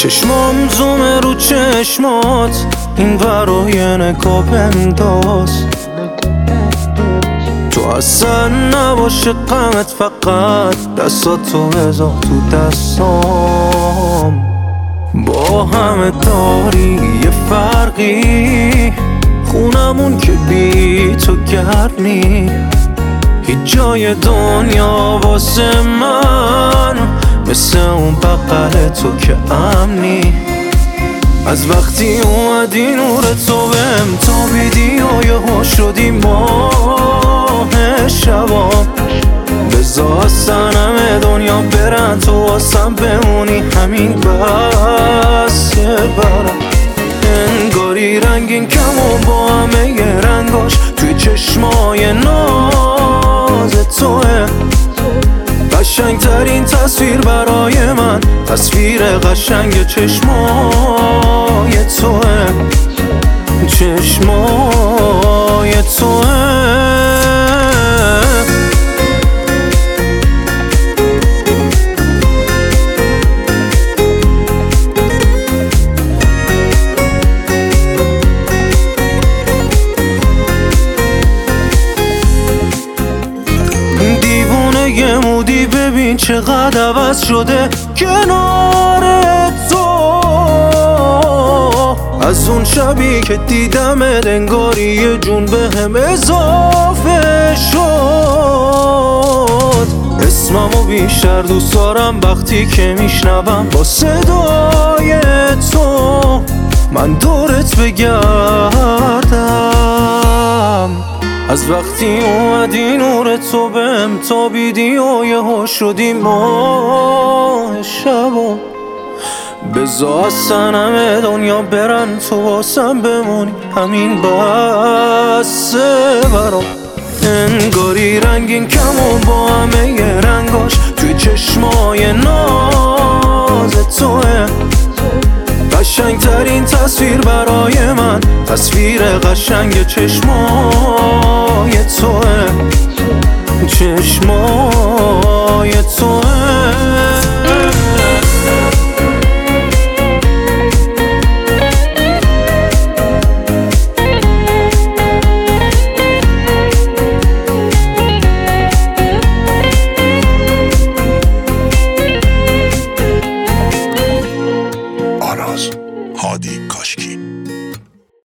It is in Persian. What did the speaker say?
چشمام زومه رو چشمات، این برای نگاه بنداز. تو اصلا نباشه غمت، فقط دستاتو بذار تو دستام. با همه داری یه فرقی، خونمون که بی تو گرم نی. هیچ جای دنیا واسه من مثل اون بغل تو که امنی. از وقتی اومدی نور تو بهم تابیدی و یهو شدی ماه شبام. بذار اصلا همه دنیا برن، تو واسم بمونی، همین بسه برام. انگاری رنگین کمون با همه رنگاش توی چشمای ناز توه. قشنگترین تصویر برای من، تصویر قشنگ چشمای توه. چشمای توه. دیوونه مودی، ببین چقدر عوض شده کنار تو. از اون شبی که دیدم انگاری یه جون بهم اضافه شد. اسممو بیشتر دوست دارم وقتی که میشنوم با صدای تو. من دورت بگردم. از وقتی اومدی نور تو بهم تابیدی و یهو شدی ماه شبا. بذار اصلا همه دنیا برن، تو واسم بمونی، همین بسه برام. انگاری رنگین کمون با همه رنگاش توی چشمای ناز توه. قشنگترین تصویر برای من، تصویر قشنگ چشمای توه. چشمای توه. آراز هادی کاشکی.